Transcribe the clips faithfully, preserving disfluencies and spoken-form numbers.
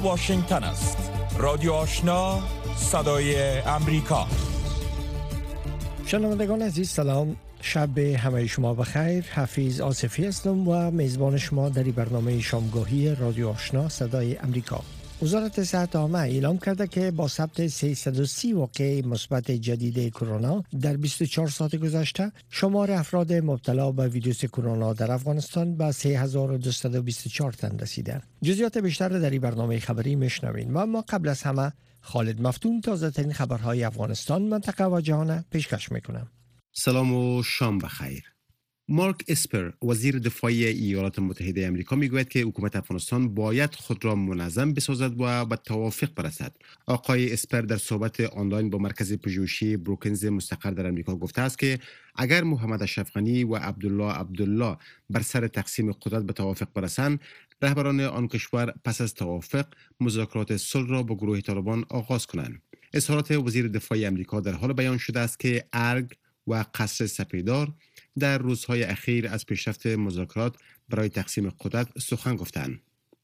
واشنگتن است. رادیو آشنا، صدای امریکا. شنوندگان عزیز سلام، شب همه شما بخیر. حفیظ آصفی هستم و میزبان شما در برنامه شامگاهی رادیو آشنا صدای امریکا. وزارت صحت عامه اعلام کرده که با ثبت سیصد و سی واقعه مثبت جدید کرونا در بیست و چهار ساعت گذشته، شمار افراد مبتلا به ویروس کرونا در افغانستان به سه هزار و دویست و بیست و چهار تن رسیده. جزئیات بیشتر در این برنامه خبری میشنوین و اما قبل از همه خالد مفتون تازه ترین خبرهای افغانستان، منطقه و جهان پیشکش میکنم. سلام و شام بخیر. مارک اسپر وزیر دفاع ایالات متحده آمریکا میگوید که حکومت افغانستان باید خود را منظم بسازد و به توافق برسد. آقای اسپر در صحبت آنلاین با مرکز پژوهشی بروکینز مستقر در آمریکا گفته است که اگر محمد اشرف غنی و عبدالله عبدالله بر سر تقسیم قدرت به توافق برسند، رهبران آن کشور پس از توافق مذاکرات صلح را با گروه طالبان آغاز کنند. اظهارات وزیر دفاع آمریکا در حال بیان شده است که ارگ و قصر سپیدار در روزهای اخیر از پیشرفت مذاکرات برای تقسیم قدرت سخن گفتند.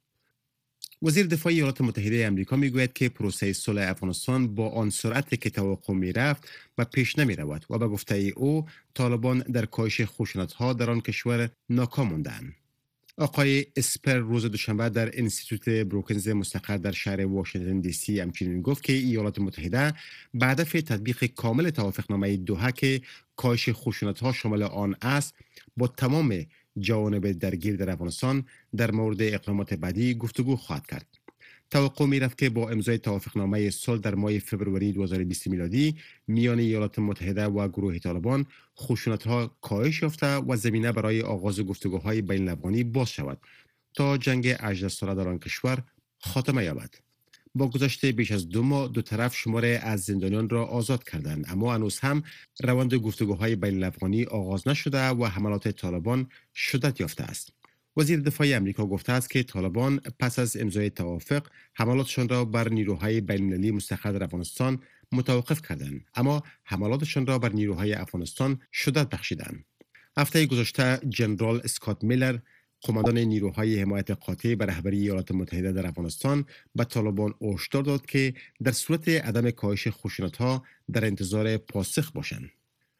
وزیر دفاع ایالات متحده آمریکا میگوید که پروسه صلح افغانستان با آن سرعتی که توقع میرفت و پیش نمی رود و به گفته او طالبان در کاهش خشونت‌ها در آن کشور ناکام ماندند. آقای اسپر روز دوشنبه در انستیتوت بروکینز مستقر در شهر واشنگتن دی سی همچنین گفت که ایالات متحده به هدف تطبیق کامل توافقنامه دوحه که کاهش خشونت‌ها شامل آن است، با تمام جوانب درگیر در افغانستان در مورد اقدامات بعدی گفتگو خواهد کرد. توقع می‌رفت که با امضای توافقنامه صلح در ماه فوریه دو هزار و بیست میلادی میان ایالات متحده و گروه طالبان خشونت‌ها کاهش یافته و زمینه برای آغاز گفتگوهای بین‌الافغانی باز شود تا جنگ هجده ساله در آن کشور خاتمه یابد. با گذشت بیش از دو ماه دو طرف شمار از زندانیان را آزاد کردند، اما هنوز هم روند گفتگوهای بین‌الافغانی آغاز نشده و حملات طالبان شدت یافته است. وزیر دفاع آمریکا گفته است که طالبان پس از امضای توافق حملاتشان را بر نیروهای بین‌المللی مستقر در افغانستان متوقف کردند، اما حملاتشان را بر نیروهای افغانستان شدت بخشیدند. هفته گذشته جنرال اسکات میلر، قماندان نیروهای حمایت قاطع به رهبری ایالات متحده در افغانستان، به طالبان هشدار داد که در صورت عدم کاهش خشونت‌ها در انتظار پاسخ باشند.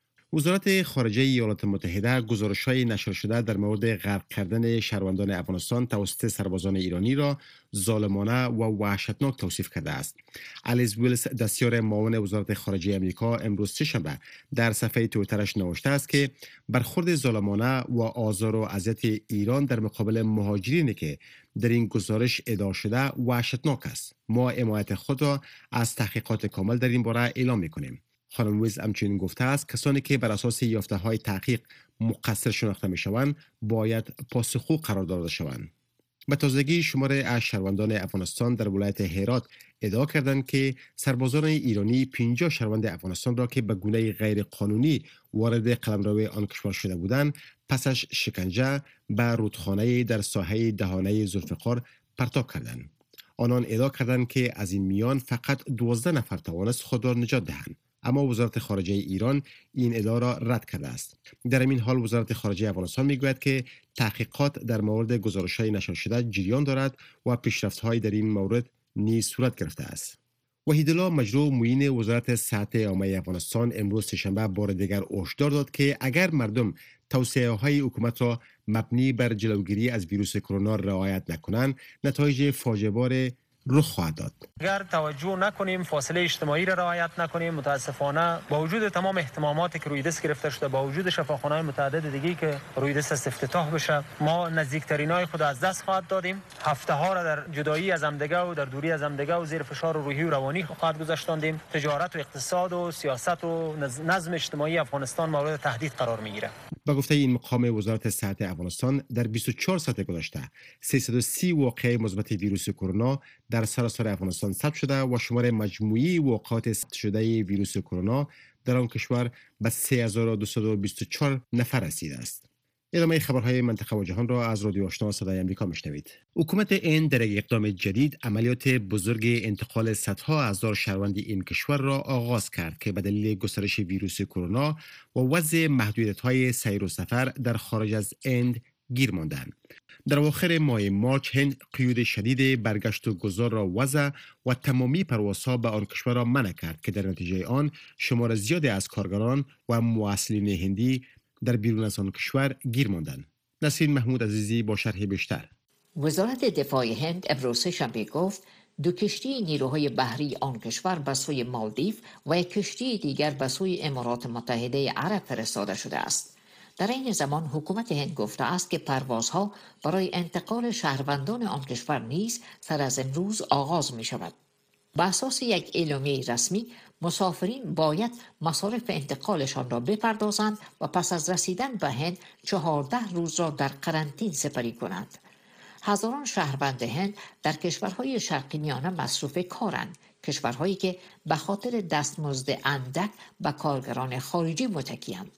وزارت خارجه ایالات متحده گزارش‌های نشر شده در مورد غرق کردن شهروندان افغانستان توسط سربازان ایرانی را ظالمانه و وحشتناک توصیف کرده است. الیز ویلز، دستیار معاون وزارت خارجه آمریکا، امروز سه‌شنبه در صفحه توییترش نوشته است که برخورد ظالمانه و آزار و اذیت ایران در مقابل مهاجرینی که در این گزارش ادعا شده وحشتناک است. ما حمایت خود را از تحقیقات کامل در این باره اعلام می‌کنیم. خانم ویز همچنین گفته است کسانی که بر اساس یافته‌های تحقیق مقصر شناخته می‌شوند باید پاسخگو قرار داده شوند. به تازگی شمار از شهروندان افغانستان در ولایت هرات ادعا کردند که سربازان ایرانی پنجاه شهروند افغانستان را که به گونه غیر قانونی وارد قلمرو آن کشور شده بودند پس از شکنجه به رودخانه در ساحه دهانه ذوالفقار پرتاب کردند. آنان ادعا کردند که از این میان فقط دوازده نفر توانست خود را نجات دهند، اما وزارت خارجه ایران این ادعا را رد کرده است. در این حال وزارت خارجه افغانستان میگوید که تحقیقات در مورد گزارش‌های نشر شده جریان دارد و پیشرفت‌های در این مورد نیز صورت گرفته است. وحیدالله مجروح، معین وزارت صحت عامه افغانستان، امروز سه‌شنبه بار دیگر هشدار داد که اگر مردم توصیه‌های حکومت را مبنی بر جلوگیری از ویروس کرونا رعایت نکنند، نتایج فاجعه‌بار رخ خواهد داد. اگر توجه نکنیم، فاصله اجتماعی را رعایت نکنیم، متاسفانه با وجود تمام احتماماتی که روی دست گرفته شده، با وجود شفاخانه‌های متعدد دیگری که روی دست است افتتاح بشه، ما نزدیکترینای خود از دست خواهد دادیم. هفته ها را در جدایی از همدیگه و در دوری از همدیگه و زیر فشار روحی و روانی خواهد گذاشتاندیم. تجارت و اقتصاد و سیاست و نظم اجتماعی افغانستان مورد تهدید قرار میگیره. با گفته این مقام وزارت صحت افغانستان، در بیست و چهار ساعت گذشته سیصد و سی واقعه مثبت ویروس کرونا در سراسر افغانستان ثبت شده و شمار مجموعی واقعات ثبت شده ویروس کرونا در آن کشور به سه هزار و دویست و بیست و چهار نفر رسیده است. ادامه خبرهای منطقه و جهان را از رادیو آشنا صدای آمریکا میشنوید. حکومت هند در یک اقدام جدید عملیات بزرگ انتقال صدها هزار شهروند این کشور را آغاز کرد که به دلیل گسترش ویروس کرونا و وضع محدودیت‌های سیر و سفر در خارج از هند گیر ماندند. در اواخر ماه مارچ هند قیود شدید برگشت و گذار را وضع و تمامی پروازها به آن کشور را منع کرد که در نتیجه آن شمار زیادی از کارگران و مواصلین هندی در بیرون از آن کشور گیر ماندند. نسرین محمود عزیزی با شرح بیشتر. وزارت دفاع هند امروز شنبه گفت دو کشتی نیروهای بحری آن کشور به سوی مالدیو و یک کشتی دیگر به سوی امارات متحده عرب فرستاده شده است. در این زمان حکومت هند گفته است که پروازها برای انتقال شهروندان آن کشور نیز سر از امروز آغاز می شود. بر اساس یک اعلامیه رسمی مسافرین باید مصارف انتقالشان را بپردازند و پس از رسیدن به هند چهارده روز را در قرنطین سپری کنند. هزاران شهروند هند در کشورهای شرقی میانه مصروف کارند، کشورهایی که به خاطر دستمزد اندک به کارگران خارجی متکی‌اند.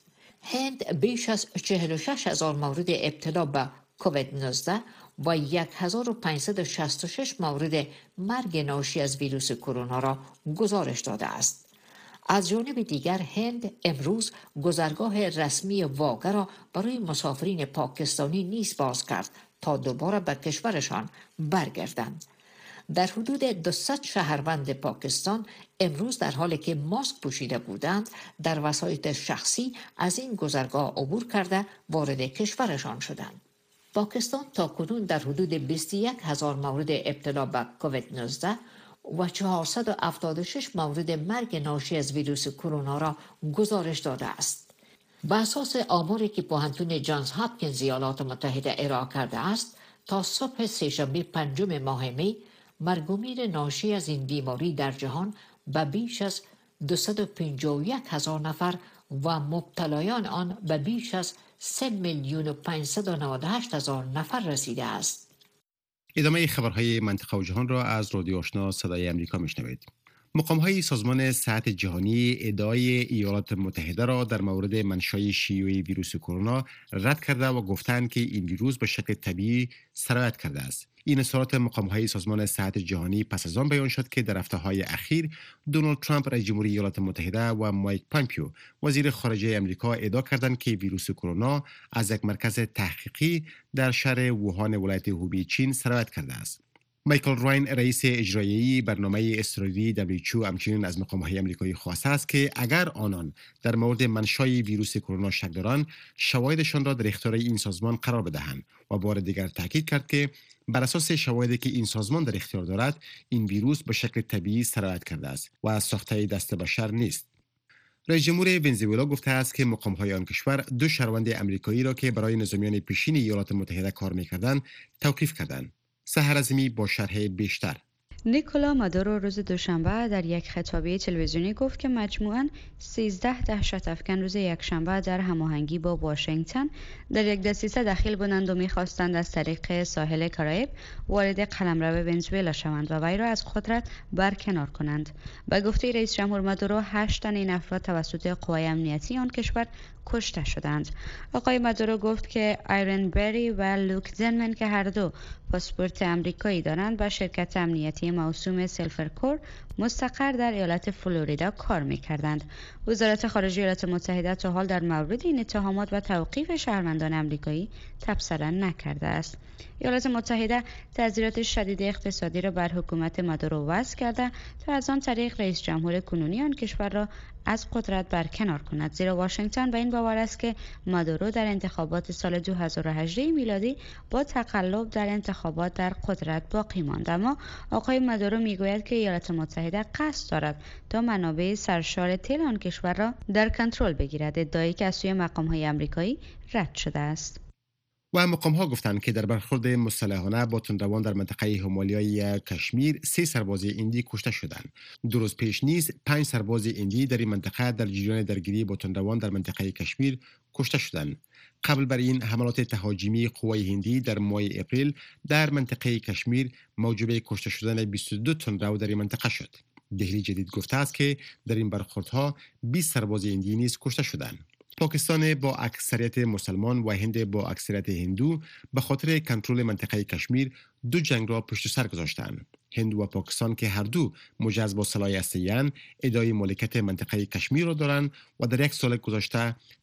هند بیش از چهل و شش هزار مورد ابتلا به کووید نوزده و هزار و پانصد و شصت و شش مورد مرگ ناشی از ویروس کرونا را گزارش داده است. از جانب دیگر هند امروز گذرگاه رسمی واگه را برای مسافرین پاکستانی نیز باز کرد تا دوباره به کشورشان برگردند. در حدود دویست شهروند پاکستان امروز در حالی که ماسک پوشیده بودند در وسایط شخصی از این گذرگاه عبور کرده وارد کشورشان شدند. پاکستان تاکنون در حدود بیست و یک هزار مورد ابتلا به کووید نوزده و چهارصد و هفتاد و شش مورد مرگ ناشی از ویروس کرونا را گزارش داده است. بر اساس آماری که پوهنتون جانز هاپکینز ایالات متحده ارائه کرده است، تا صبح سه‌شنبه پنجم ماه می مرگ و میر ناشی از این بیماری در جهان به بیش از دویست و پنجاه و یک هزار نفر و مبتلایان آن به بیش از سه میلیون و پانصد و نود و هشت هزار نفر رسیده است. ادامه خبرهای منطقه و جهان را از رادیو آشنا صدای امریکا میشنوید. مقام‌های سازمان صحت جهانی ادعای ایالات متحده را در مورد منشأ شیوع ویروس کرونا رد کرده و گفتند که این ویروس به شکل طبیعی سرایت کرده است. این اظهارات مقام‌های سازمان صحت جهانی پس از آن بیان شد که در هفته‌های اخیر دونالد ترامپ رئیس جمهوری ایالات متحده و مایک پامپیو وزیر خارجه آمریکا ادعا کردند که ویروس کرونا از یک مرکز تحقیقی در شهر ووهان ولایت هوبی چین سرایت کرده است. مایکل راین رئیس اجرایی برنامه استراتژی دبلیو اچ او همچنین از مقام‌های آمریکایی خواسته است که اگر آنان در مورد منشأ ویروس کرونا شک دارند شواهدشان را در اختیار این سازمان قرار بدهند و بار دیگر تاکید کرد که بر اساس شواهدی که این سازمان در اختیار دارد این ویروس به شکل طبیعی سرایت کرده است و از ساخته دست بشر نیست. رئیس جمهور ونزوئلا گفته است که مقام‌های آن کشور دو شهروند آمریکایی را که برای نظامیان پیشین ایالات متحده کار می‌کردند توقیف کردند. سحر عظیمی با شرح بیشتر. نیکولا مادورو روز دوشنبه در یک خطابه تلویزیونی گفت که مجموعاً سیزده دهشت افکن روز یکشنبه در هماهنگی با واشنگتن در یک دسیسه دخیل بودند و می‌خواستند از طریق ساحل کارائیب وارد قلمرو ونزوئلا شوند و وی را از قدرت برکنار کنند. به گفته رئیس جمهور مادورو هشت تن این افراد توسط قوای امنیتی آن کشور کشته شدند. آقای مادورو گفت که آیرن بری و لوک زنمن که هر دو پاسپورت آمریکایی دارند با شرکت امنیتی موسوم سیلفرکور مستقر در ایالت فلوریدا کار می‌کردند. وزارت خارجه ایالات متحده تا حال در مورد این اتهامات و توقیف شهروندان آمریکایی تبصره نکرده است. ایالات متحده تعزیرات شدید اقتصادی را بر حکومت مادورو وضع کرده تا از آن طریق رئیس جمهور کنونی آن کشور را از قدرت برکنار کند، زیرا واشنگتن به این باور است که مادورو در انتخابات سال دو هزار و هجده میلادی با تقلب در انتخابات در قدرت باقی ماند. اما آقای مادورو میگوید که ایالات متحده قصد دارد تا منابع سرشار تیل آن کشور را در کنترل بگیرد، ادعایی که از سوی مقام‌های آمریکایی رد شده است. و مقام‌ها گفتند که در برخورد مسلحانه با تندروان در منطقه همالیای کشمیر سه سرباز هندی کشته شدند. دو روز پیش نیز پنج سرباز هندی در این منطقه در جریان درگیری با تندروان در منطقه کشمیر کشته شدند. قبل بر این حملات تهاجمی قوای هندی در ماه اپریل در منطقه کشمیر موجب کشته شدن بیست و دو تندرو در این منطقه شد. دهلی جدید گفته است که در این برخوردها بیست سرباز هندی نیز کشته شدند. پاکستان با اکثریت مسلمان و هند با اکثریت هندو به خاطر کنترل منطقه کشمیر دو جنگ را پشت سر گذاشتند. هند و پاکستان که هر دو مجهز با سلاح هسته‌ای ادعای مالکیت منطقه کشمیر را دارند و در یک سال گذشته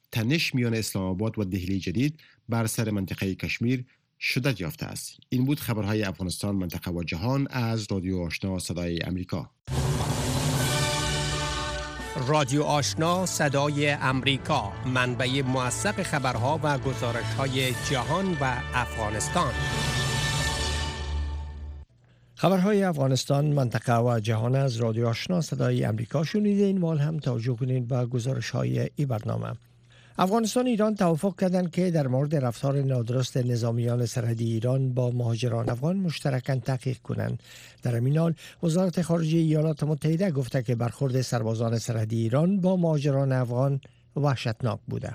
تنش میان اسلام آباد و دهلی جدید بر سر منطقه کشمیر شدت یافته است. این بود خبرهای افغانستان، منطقه و جهان از رادیو آشنا صدای امریکا. رادیو آشنا صدای امریکا، منبع موثق خبرها و گزارش‌های جهان و افغانستان. خبرهای افغانستان، منطقه و جهان از رادیو آشنا صدای امریکا شنیدین. مال هم توجه کنید به گزارش‌های این برنامه. افغانستان و ایران توافق کردند که در مورد رفتار نادرست نظامیان سرحدی ایران با مهاجران افغان مشترکاً تحقیق کنند. در همین حال وزارت خارجه ایالات متحده گفته که برخورد سربازان سرحدی ایران با مهاجران افغان وحشتناک بوده.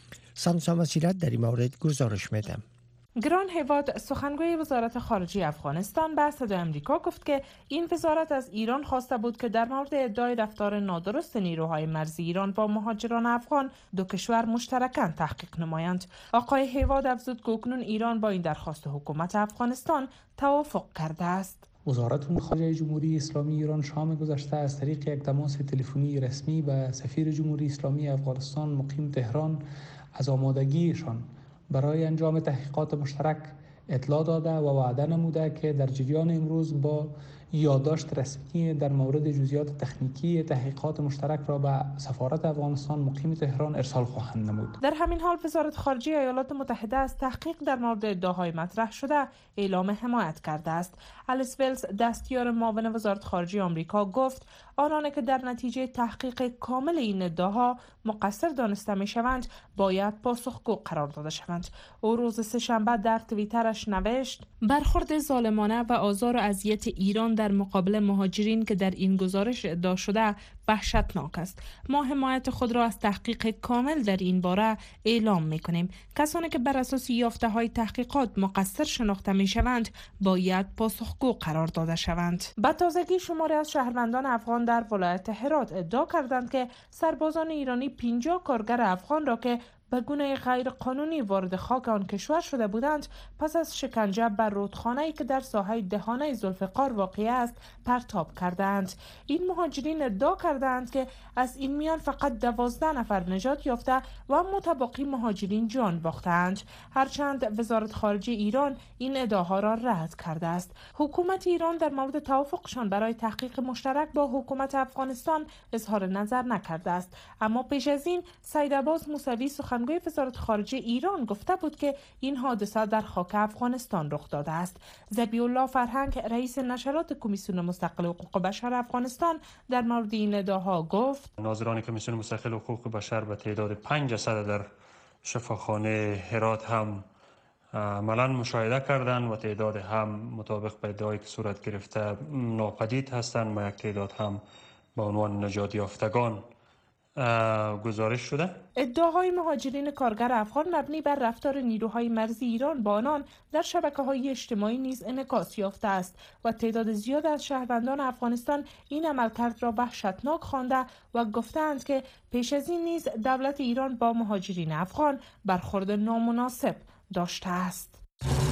سامسا مسیرت در این مورد گزارش میده. گران هیواد، سخنگوی وزارت خارجه افغانستان به صدای امریکا گفت که این وزارت از ایران خواسته بود که در مورد ادعای رفتار نادرست نیروهای مرزی ایران با مهاجران افغان دو کشور مشترکاً تحقیق نمایند. آقای هیواد افزود که اکنون ایران با این درخواست حکومت افغانستان توافق کرده است. وزارت خارجه جمهوری اسلامی ایران شام گذشته از طریق یک تماس تلفنی رسمی به سفیر جمهوری اسلامی افغانستان مقیم تهران از آمادگیشان برای انجام تحقیقات مشترک اطلاع داده و وعده نموده که در جریان امروز با یادداشت رسمی در مورد جزئیات تکنیکی تحقیقات مشترک را به سفارت افغانستان مقیم تهران ارسال خواهند نمود. در همین حال وزارت خارجه ایالات متحده از تحقیق در مورد ادعاهای مطرح شده اعلام حمایت کرده است. الیس ولز، دستیار معاون وزارت خارجه آمریکا، گفت آنان که در نتیجه تحقیق کامل این ادعاها مقصر دانسته می شوند باید پاسخگو قرار داده شوند. او روز سه‌شنبه در توییترش نوشت: برخورد ظالمانه و آزار و اذیت ایران در مقابل مهاجرین که در این گزارش ادعا شده وحشتناک است. ما حمایت خود را از تحقیق کامل در این باره اعلام می کنیم. کسانی که بر اساس یافته های تحقیقات مقصر شناخته می شوند باید پاسخگو قرار داده شوند. به تازگی شماری از شهروندان افغان در ولایت هرات ادعا کردند که سربازان ایرانی پنجاه کارگر افغان را که به گونه غیر قانونی وارد خاک آن کشور شده بودند پس از شکنجه بر رودخانه‌ای که در ساحه دهانه ذوالفقار واقع است پرتاب کردند. این مهاجرین ادعا کردند که از این میان فقط دوازده نفر نجات یافته و متبقی مهاجرین جان باختند، هرچند وزارت خارجه ایران این ادعاها را رد کرده است. حکومت ایران در مورد توافقشان برای تحقیق مشترک با حکومت افغانستان اظهار نظر نکرده است، اما پیش از این سید عباس موسوی سخنگوی وزارت خارجه ایران گفته بود که این حادثه در خاک افغانستان رخ داده است. ذبیح الله فرهنگ، رئیس نشرات کمیسیون مستقل حقوق بشر افغانستان، در مورد این ادعاها گفت: ناظران کمیسیون مستقل حقوق بشر به تعداد پنج جسد در شفاخانه هرات هم عملاً مشاهده کردند و تعداد هم مطابق به ادعایی که صورت گرفته ناپدید هستند و یک تعداد هم به عنوان نجات یافتگان گزارش شده. ادعاهای مهاجرین کارگر افغان مبنی بر رفتار نیروهای مرزی ایران با آنان در شبکه‌های اجتماعی نیز انعکاس یافته است و تعداد زیاد از شهروندان افغانستان این عملکرد را وحشتناک خوانده و گفتند که پیش از این نیز دولت ایران با مهاجرین افغان برخورد نامناسب داشته است.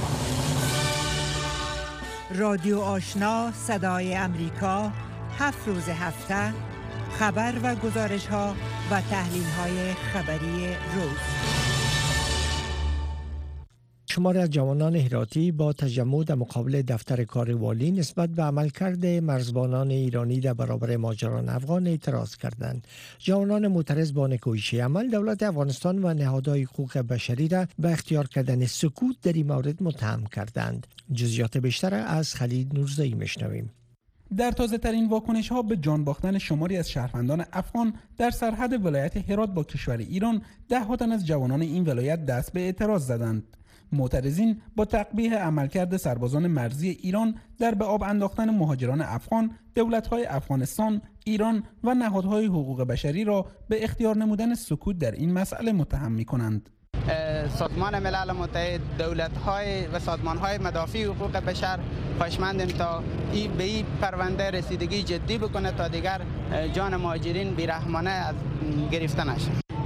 رادیو آشنا صدای امریکا، هفت روز هفته خبر و گزارش ها و تحلیل های خبری روز. شماری از جوانان هراتی با تجمع در مقابل دفتر کار والی نسبت به عملکرد مرزبانان ایرانی در برابر مهاجران افغان اعتراض کردند. جوانان معترض با نکوهش عمل دولت افغانستان و نهادهای حقوق بشری را به اختیار کردن سکوت در این مورد متهم کردند. جزئیات بیشتر از خالد نورزایی میشنویم. در تازه ترین واکنش ها به جان باختن شماری از شهروندان افغان در سرحد ولایت هرات با کشور ایران، ده ها تن از جوانان این ولایت دست به اعتراض زدند. معترضین با تقبیح عملکرد سربازان مرزی ایران در به آب انداختن مهاجران افغان، دولت‌های افغانستان، ایران و نهادهای حقوق بشری را به اختیار نمودن سکوت در این مسئله متهم می‌کنند. سازمان ملل متحد، دولت‌های و سازمان‌های مدافع حقوق بشر خواهشمندیم تا ای به این پرونده رسیدگی جدی بکنه تا دیگر جان مهاجرین بی‌رحمانه از گرفته نشه.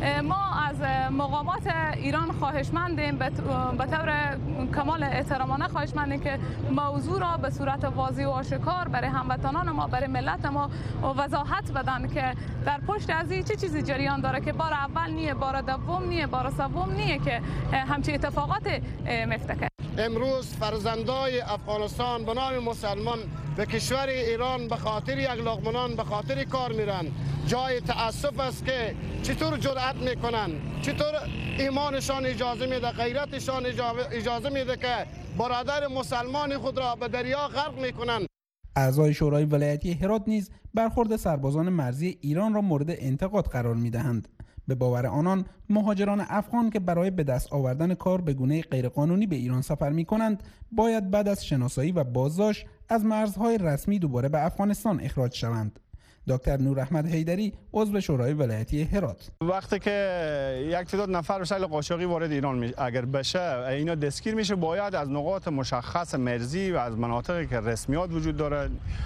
ما از مقامات ایران خواهشمندیم به طور کمال احترامانه خواهشمندیم که موضوع را به صورت واضح و آشکار برای هموطنان ما، برای ملت ما وضاحت بدن که در پشت از این چه چیزی جریان داره که بار اول نیه، بار دوم نیه، بار سوم نیه که همچین اتفاقات مفتکه. امروز فرزندای افغانستان به نام مسلمان به کشور ایران به خاطر یک لقمه به خاطر کار میرن. جای تأسف است که چطور جرأت میکنن، چطور ایمانشان اجازه میده، غیرتشان اجازه میده که برادر مسلمان خود را به دریا غرق میکنن. اعضای شورای ولایتی هرات نیز برخورد سربازان مرزی ایران را مورد انتقاد قرار میدهند. به باور آنان مهاجران افغان که برای به دست آوردن کار به گونه غیرقانونی به ایران سفر می کنند باید بعد از شناسایی و بازداشت از مرزهای رسمی دوباره به افغانستان اخراج شوند. دکتر نور احمد حیدری عضو شورای ولایتی هرات: وقتی که یک تعداد نفر به شکل قاچاقی وارد ایران می... اگر بشه اینا دستگیر میشه، باید از نقاط مشخص مرزی و از مناطقی که رسمیات وجود داره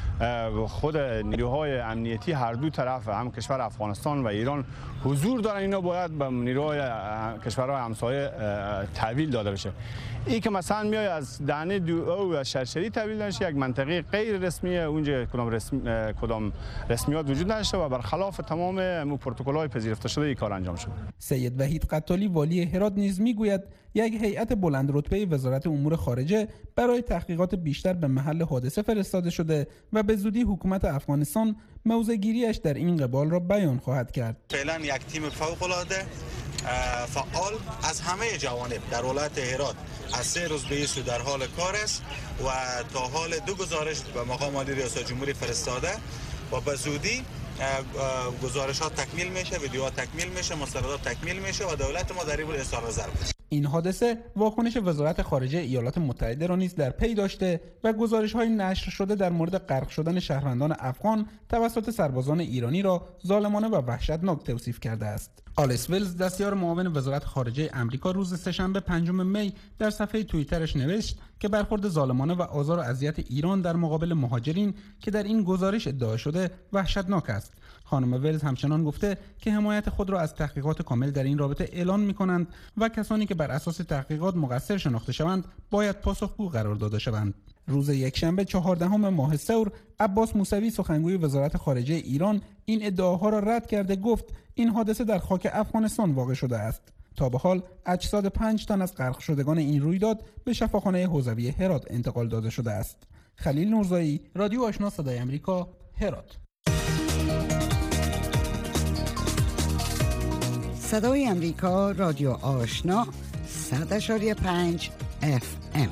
خود نیروهای امنیتی هر دو طرف هم کشور افغانستان و ایران حضور دارن، اینا باید به نیروهای کشورهای همسایه تحویل داده بشه. این که مثلا میای از دهنه دو او شرشری تحویل نشه، یک منطقه غیر رسمیه، اونجا کدام رسمی کدام رسمیات وجود نداشته و برخلاف تمام پروتکل‌های پذیرفته شده این کار انجام شده. سید وحید قتالی والی هرات نیز میگوید یک هیئت بلند رتبه وزارت امور خارجه برای تحقیقات بیشتر به محل حادثه فرستاده شده و به زودی حکومت افغانستان موضع‌گیریش در این قبال را بیان خواهد کرد. فعلا یک تیم فوق‌العاده فعال از همه جوانب در ولایت هرات از سه روز به سو در حال کار است و تا حال دو گزارش به مقام عالی ریاست جمهوری فرستاده و به زودی گزارشات تکمیل میشه، ویدیوها تکمیل میشه، مستندات تکمیل میشه و دولت ما در این بود اظهار نظر کنه. این حادثه واکنش وزارت خارجه ایالات متحده را نیز در پی داشته و گزارش‌های نشر شده در مورد غرق شدن شهروندان افغان توسط سربازان ایرانی را ظالمانه و وحشتناک توصیف کرده است. آلیس ویلز دستیار معاون وزارت خارجه آمریکا روز سه‌شنبه پنجم می در صفحه توییترش نوشت که برخورد ظالمانه و آزار و اذیت ایران در مقابل مهاجرین که در این گزارش ادعا شده وحشتناک است. خانم ویلز همچنان گفته که حمایت خود را از تحقیقات کامل در این رابطه اعلان می‌کنند و کسانی که بر اساس تحقیقات مقصر شناخته شوند باید پاسخگو قرار داده شوند. روز یکشنبه چهاردهم ماه ثور عباس موسوی سخنگوی وزارت خارجه ایران این ادعاها را رد کرده گفت این حادثه در خاک افغانستان واقع شده است. تا به حال اجساد پنج تن از غرق شدگان این رویداد به شفاخانه حوزوی هرات انتقال داده شده است. خلیل نورزایی، رادیو آشنا صدای آمریکا، هرات. صدای آمریکا، رادیو آشنا، صد اشاری پنج اف ام.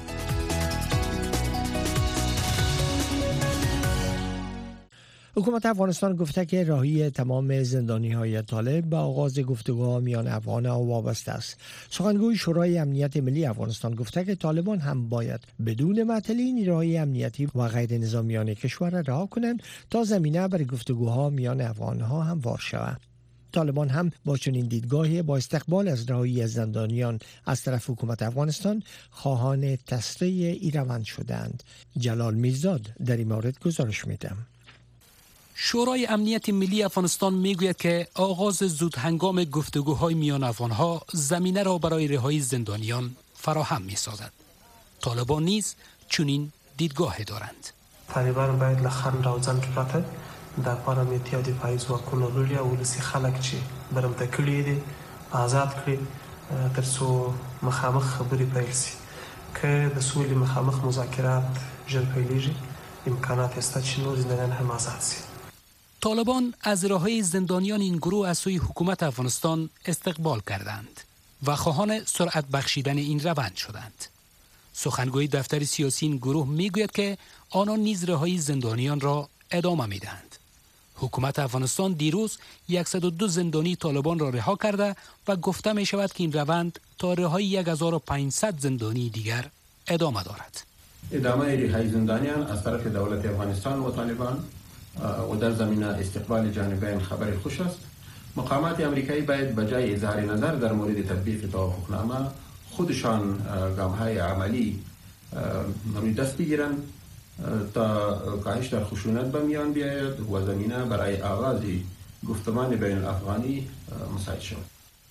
حکومت افغانستان گفته که رهایی تمام زندانی‌های طالب به آغاز گفتگوها میان افغان‌ها وابسته است. سخنگوی شورای امنیت ملی افغانستان گفته که طالبان هم باید بدون معطلی نیروهای امنیتی و غیر نظامیان کشور را رها کنند تا زمینه برای گفتگوها میان افغان‌ها هموار شود. طالبان هم با چنین دیدگاهی با استقبال از رهایی از زندانیان از طرف حکومت افغانستان خواهان تسریع این روند شدند. جلال میرزاد در این مورد گزارش می‌دهد. شورای امنیت ملی افغانستان میگوید که آغاز زود هنگام گفتگوهای میان افغانها زمینه را برای رهایی زندانیان فراهم می‌سازد. طالبان نیز چنین دیدگاهی دارند. طالبان باید لخند راوزن که پرته د پاره امنیتي او دفاعي ځواکونو لوري او ولسي خلک چې برمته کړي دي آزاد کړي تر څو مخامخ خبرې پیل شي که د سولې مخامخ مذاکرات ژر پیلېږي امکانات شته چې نور زندانیان هم آزاد شي. طالبان از رهایی زندانیان این گروه از سوی حکومت افغانستان استقبال کردند و خواهان سرعت بخشیدن این روند شدند. سخنگوی دفتر سیاسی این گروه میگوید که آنان نیز رهایی زندانیان را ادامه میدهند. حکومت افغانستان دیروز صد و دو زندانی طالبان را رها کرده و گفته می شود که این روند تا رهایی هزار و پانصد زندانی دیگر ادامه دارد. ادامه رهایی زندانیان از طرف دولت افغانستان و طالبان و در زمینه استقبال جانبین خبر خوش است. مقامات امریکایی باید بجای اظهار نظر در مورد تطبیق توافقنامه خودشان گام‌های عملی روی دست بگیرند تا کاهش در خشونت به میان بیاید و زمینه برای آغاز گفتمان بین الافغانی مساعد شود.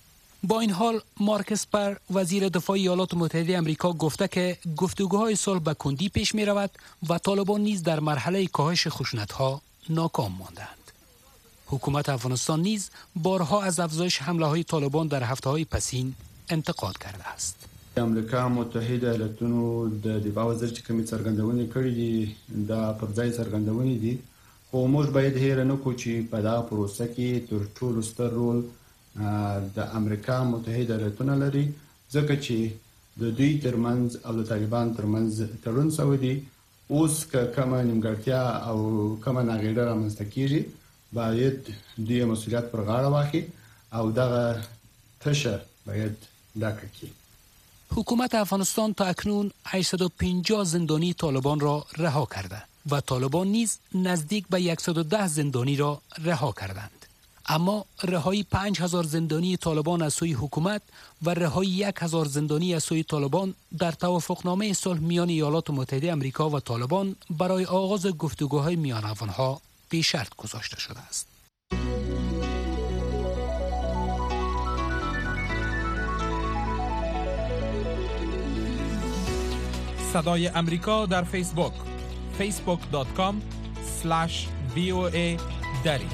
با این حال مارک اسپر وزیر دفاع ایالات متحده آمریکا گفته که گفتگوهای صلح به کندی پیش می رود و طالبان نیز در مرحله کاهش خشونت‌ها ناکام ماندند. حکومت افغانستان نیز بارها از افزایش حمله‌های طالبان در هفته‌های پسین انتقاد کرده است. امریکا متحده ایالاتونو د دفاع وزیر چې کومې څرګندونې کړې دي دا پر ځای څرګندونې دي، خو موږ باید هېر نه کړو چې په دا پروسه کې تر ټولو ستر رول د امریکا متحده ایالاتونه لري، ځکه چې د دوی ترمنځ او د طالبان ترمنځ تړون شوی دی. اوس که کومه نیمګړتیا او کومه ناغېړه رامنځته کېږي باید دوی مسئولیت پر غاړه واخلي او دغه تشه باید ډکه کړي. حکومت افغانستان تا اکنون هشتصد و پنجاه زندانی طالبان را رها کرده و طالبان نیز نزدیک به صد و ده زندانی را رها کردند. اما رهایی پنج هزار زندانی طالبان از سوی حکومت و رهایی یک هزار زندانی از سوی طالبان در توافقنامه صلح میان ایالات متحده آمریکا و طالبان برای آغاز گفتگوهای میان افغانها به شرط گذاشته شده است. صدای امریکا در فیسبوک فیسبوک دات کام اسلش وی او ای دری.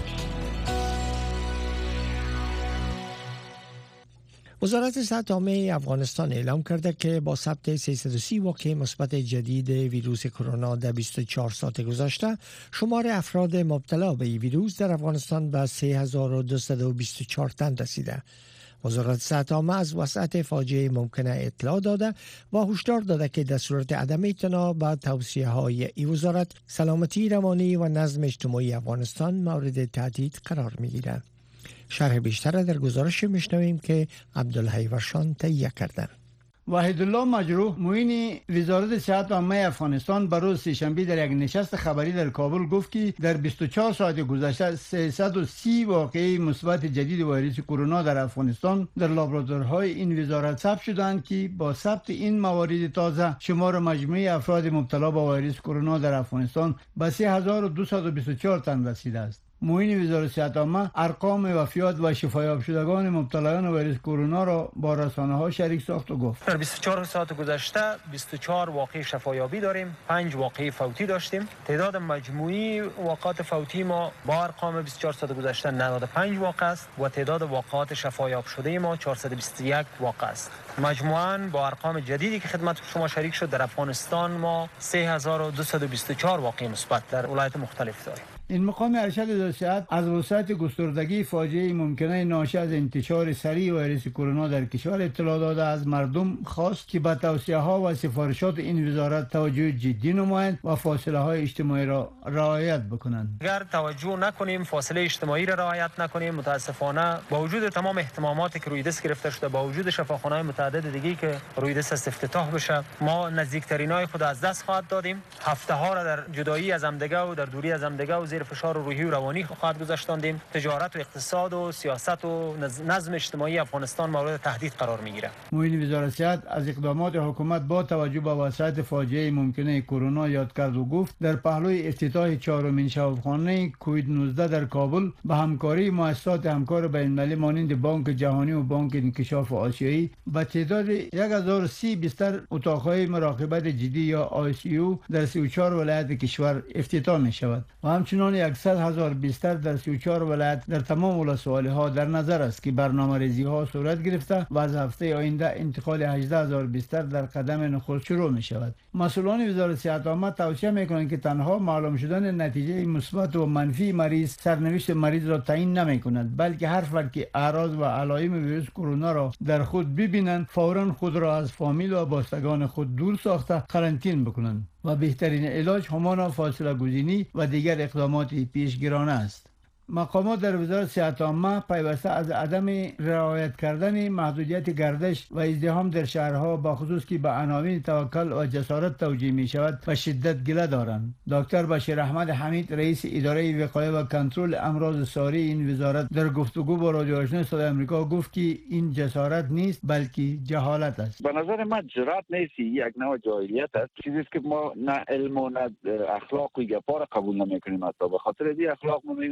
وزارت صحت عامه افغانستان اعلام کرده که با ثبت سیصد و سی واقعه مثبت جدید ویروس کرونا در بیست و چهار ساعت گذشته، شمار افراد مبتلا به این ویروس در افغانستان به سه هزار و دویست و بیست و چهار تن رسیده. وزارت صحت عامه از وسعت فاجعه ممکنه اطلاع داده و هشدار داده که در صورت عدم اعتنا به توصیه های این وزارت، سلامتی روانی و نظم اجتماعی افغانستان مورد تهدید قرار می گیرد. شرح بیشتر در گزارش میشنویم که عبدالحی ورشان تهیه کرده. وحیدالله مجروح معین وزارت صحت عامه افغانستان بر روز سه‌شنبه در یک نشست خبری در کابل گفت که در بیست و چهار ساعت گذشته سیصد و سی واقعه مثبت جدید ویروس کرونا در افغانستان در لابراتوارهای این وزارت ثبت شدند که با ثبت این موارد تازه شمار مجموعی افراد مبتلا به ویروس کرونا در افغانستان به سه هزار و دویست و بیست و چهار تن رسیده است. معین وزارت صحت عامه ارقام وفیات و شفایاب شدگان مبتلایان ویروس کرونا را با رسانه‌ها شریک ساخت و گفت در بیست و چهار ساعت گذشته بیست و چهار واقعه شفایابی داریم، پنج واقعه فوتی داشتیم. تعداد مجموعی واقعات فوتی ما با ارقام بیست و چهار ساعت گذشته نود و پنج واقعه است و تعداد واقعات شفایاب شده ما چهارصد و بیست و یک واقعه است. مجموعاً با ارقام جدیدی که خدمت شما شریک شد در افغانستان ما سه هزار و دویست و بیست و چهار واقعه مثبت در ولایت مختلف داریم. این مقام ارشد وزارت صحت از وسعت گستردگی فاجعه ممکنه ناشی از انتشار سریع ویروس کرونا در کشور اطلاع داده از مردم خواست که به توصیه ها و سفارشات این وزارت توجه جدی نمایند و فاصله های اجتماعی را رعایت بکنند. اگر توجه نکنیم، فاصله اجتماعی را رعایت نکنیم، متاسفانه با وجود تمام احتماماتی که روی دست گرفته شده، با وجود شفاخانه‌های متعدد دیگه که روی دست است افتتاح بشه، ما نزدیکترینای خود از دست خواهد دادیم. هفته ها را در جدایی از همدیگه و در دوری از همدیگه و زیر فشار روحی و روانی خواهد گذاشتاندیم. تجارت و اقتصاد و سیاست و نظم اجتماعی افغانستان مورد تهدید قرار میگیره. معین وزارت صحت از اقدامات حکومت با توجه به وسعت فاجعه ممکنه کرونا یاد کرد و گفت در پهلوی افتتاح چهارمین شفاخانه کووید نوزده در کابل به همکاری مؤسسات همکار بین‌المللی مانند بانک جهانی و بانک انکشاف آسیایی به تعداد هزار و سی بیستر اتاق‌های مراقبت جدی یا آی سی یو در سی و چهار ولایت کشور افتتاح می شود و همچنین صد هزار بیستر در سی و چهار ولایت در تمام ولسوالی‌ها در نظر است که برنامه‌ریزی‌ها صورت گرفته و از هفته آینده انتقال هجده هزار بیستر در قدم نخست شروع می شود. مسئولان وزارت صحت عامه توصیه می‌کنند که تنها معلوم شدن نتیجه مثبت و منفی مریض سرنوشت مریض را تعیین نمی‌کند، بلکه هر فرد که اعراض و علائم ویروس کرونا را در خود ببینند فوراً خود را از فامیل و بستگان خود دور ساخته قرنطینه بکنند و بهترین علاج همان فاصله گزینی و دیگر اقدامات پیشگیرانه است. مقامات در وزارت صحت عامه پیوسته از عدم رعایت کردن محدودیت گردش و ازدحام در شهرها با خصوص که به عناوین توکل و جسارت توجیه می شود و شدت گله دارند. دکتر بشیر احمد حمید رئیس اداره وقایه و کنترل امراض ساری این وزارت در گفتگو با رادیو آشنا صدای آمریکا گفت که این جسارت نیست بلکه جهالت است. به نظر من جرأت نیست، یک نوع جاهلیت است، چیزی که ما نه علم و نه اخلاق و گپا را قبول نمی‌کنیم. حتی به خاطر دی اخلاق ما میگیم که در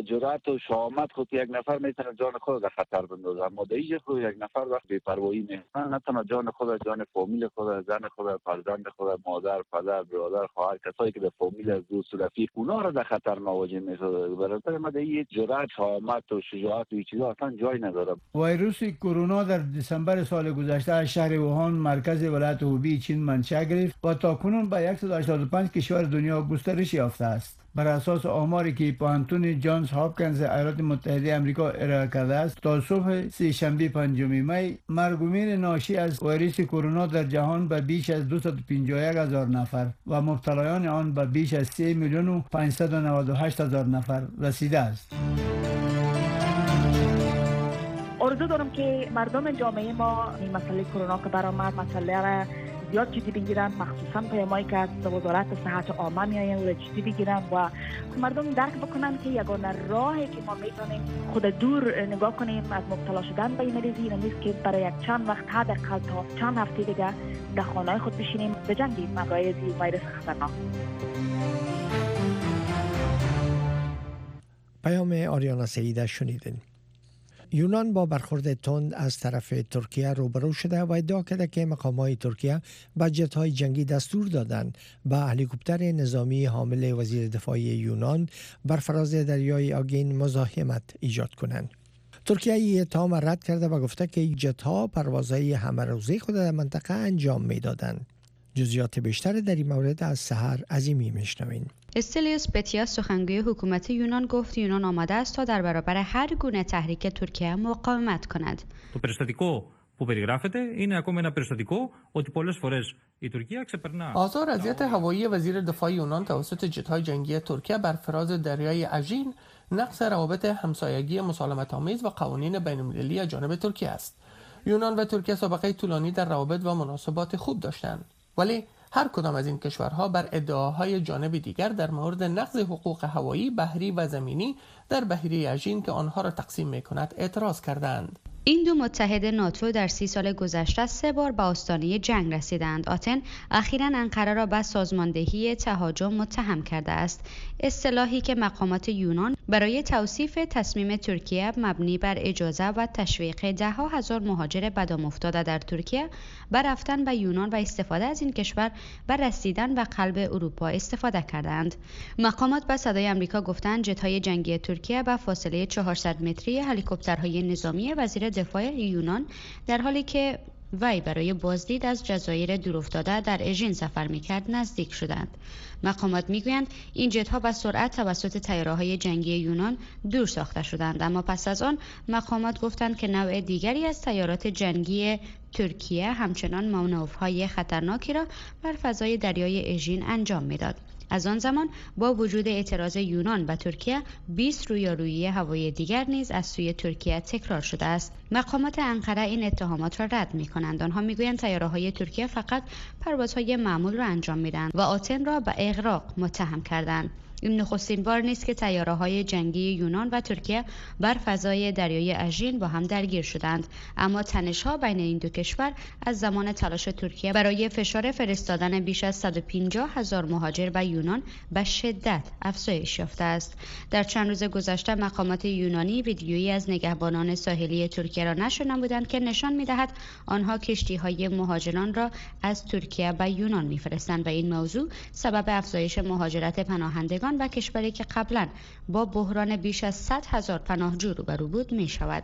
جرأت و شهامت خود یک نفر میتونه جان خود در خطر بندازه، اما در اینجا خود یک نفر وقت بی‌پروایی میکنه نه تنها جان خود، جان فامیل خود، زن خود، فرزند خود، مادر، پدر، برادر، خواهر، کسایی که در فامیل از دوست و رفیق اونا را در خطر مواجه میسازه. برای من این جرأت، شهامت و شجاعت و این چیزا اصلا جای نداره. ویروس کرونا در دسامبر سال گذشته از شهر ووهان مرکز ولایت هوبی چین منشأ گرفت و تاکنون به صد و هشتاد و پنج کشور دنیا گسترش یافته است. بر اساس آماری که پانتون جانز هاپکینز ایالات متحده آمریکا ارائه کرده است، تا صبح سه شنبه پنجم می مرگومین ناشی از ویروس کرونا در جهان به بیش از دویست و پنجاه و یک هزار نفر و مبتلایان آن به بیش از سه میلیون و پانصد و نود و هشت هزار نفر رسیده است. آرزو دارم که مردم جامعه ما این مسئله کرونا که برآمد مسئله را زیاد جدی بگیرن، مخصوصا پیامایی که از وزارت صحت عامه میآیند و جدی بگیرن و مردم درک بکنن که یگانه راهی که ما میتونیم خود دور نگاه کنیم از مبتلا شدن به این مریضی این نیست که برای یک چند وقت حداقل تا چند هفته دیگه در خانه‌های خود بشینیم بجنگیم مقایض ویروس خطرناک. پیام آریانا سعیده شنیدین. یونان با برخورد تند از طرف ترکیه روبرو شده و ادعا کرده که مقامات ترکیه به جت‌های جنگی دستور دادند با هلیکوپتر نظامی حامل وزیر دفاع یونان بر فراز دریای آگین مزاحمت ایجاد کنند. ترکیه این اتهام رد کرده و گفته که جت‌ها پروازهای همه روزه خود در منطقه انجام می‌دادند. جزئیات بیشتر در این مورد از سحر عظیمی میشنوین. استلیوس بتیاس سخنگوی حکومت یونان گفت یونان آماده است تا در برابر هر گونه تحریک ترکیه مقاومت کند. Το περιστατικό που περιγράφεται είναι ακόμα ένα περιστατικό ότι πολλές φορές η Τουρκία ξεπερνά. آثار اذیت هوایی وزیر دفاع یونان توسط جت‌های جنگی ترکیه بر فراز دریای اژین نقض روابط همسایگی مسالمت‌آمیز و قوانین بین‌المللی از جانب ترکیه است. یونان و ترکیه سابقه طولانی در روابط و مناسبات خوب داشتند، ولی هر کدام از این کشورها بر ادعاهای جانب دیگر در مورد نقض حقوق هوایی، بحری و زمینی در بحیره اژین که آنها را تقسیم می‌کند اعتراض کردند. این دو متحد ناتو در سی سال گذشته سه بار به آستانه جنگ رسیدند. آتن اخیراً انقره را به سازماندهی تهاجم متهم کرده است، اصطلاحی که مقامات یونان برای توصیف تصمیم ترکیه مبنی بر اجازه و تشویق ده ها هزار مهاجر بدام افتاده در ترکیه بر رفتن به یونان و استفاده از این کشور بر رسیدن به قلب اروپا استفاده کردند. مقامات به صدای آمریکا گفتند جت‌های جنگی ترکیه به فاصله چهارصد متری هلیکوپترهای نظامی وزیر دفاع یونان در حالی که وی برای بازدید از جزایر دورافتاده در اژین سفر می‌کرد نزدیک شدند. مقامات می‌گویند این جت‌ها با سرعت توسط طیاره‌های جنگی یونان دور ساخته شدند، اما پس از آن مقامات گفتند که نوع دیگری از طیارات جنگی ترکیه همچنان مانورهای خطرناکی را بر فضای دریای اژین انجام می‌داد. از آن زمان با وجود اعتراض یونان و ترکیه بیست رویارویی هوایی دیگر نیز از سوی ترکیه تکرار شده است. مقامات انقره این اتهامات را رد می‌کنند. آنها می‌گویند طیاره‌های ترکیه فقط پروازهای معمول را انجام می‌دهند و آتن را به اغراق متهم کردند. این نخستین بار نیست که طیاره‌های جنگی یونان و ترکیه بر فضای دریای اژین با هم درگیر شدند، اما تنش‌ها بین این دو کشور از زمان تلاش ترکیه برای فشار فرستادن بیش از صد و پنجاه هزار مهاجر به یونان به شدت افزایش یافته است. در چند روز گذشته مقامات یونانی ویدیویی از نگهبانان ساحلی ترکیه را نشر نمودند که نشان می‌دهد آنها کشتی‌های مهاجران را از ترکیه به یونان می‌فرستند و این موضوع سبب افزایش مهاجرت پناهندگان و کشوری که قبلا با بحران بیش از صد هزار پناهجو روبرو بود می شود.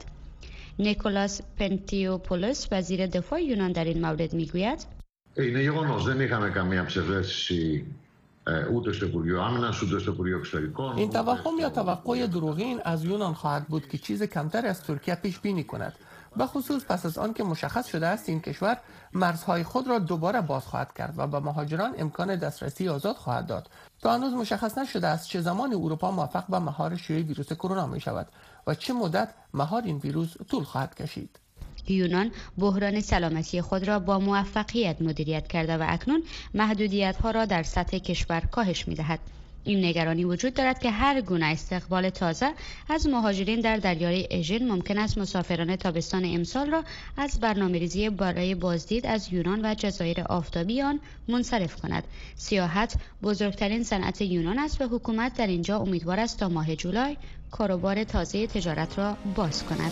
نیکولاس پنتیوپولوس وزیر دفاع یونان در این مورد می گوید Είναι γεγονός, δεν είχαμε καμία ψευδέστηση ούτε στο Υπουργείο Άμυνας ούτε στο Υπουργείο Εξωτερικών. این توهم یا توقع دروغین از یونان خواهد بود که چیز کمتر از ترکیه پیش بینی کند، به خصوص پس از آن که مشخص شده است این کشور مرزهای خود را دوباره باز خواهد کرد و به مهاجران امکان دسترسی آزاد خواهد داد. تا هنوز مشخص نشده است چه زمان اروپا موفق به مهار شیوع ویروس کرونا می شود و چه مدت مهار این ویروس طول خواهد کشید. یونان بحران سلامتی خود را با موفقیت مدیریت کرده و اکنون محدودیت‌ها را در سطح کشور کاهش می‌دهد. این نگرانی وجود دارد که هر گونه استقبال تازه از مهاجرین در دریای اژن ممکن است مسافران تابستان امسال را از برنامه‌ریزی برای بازدید از یونان و جزایر آفتابی آن منصرف کند. سیاحت بزرگترین صنعت یونان است و حکومت در اینجا امیدوار است تا ماه جولای کاروبار تازه تجارت را باز کند.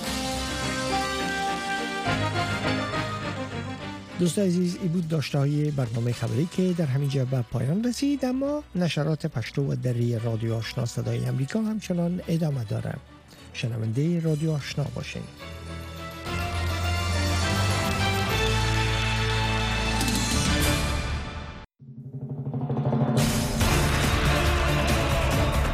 دوست عزیز، ای بود داشته های برنامه خبری که در همینجا به پایان رسید، اما نشرات پشتو و دری رادیو آشنا صدای امریکا همچنان ادامه دارد. شنونده رادیو آشنا باشید.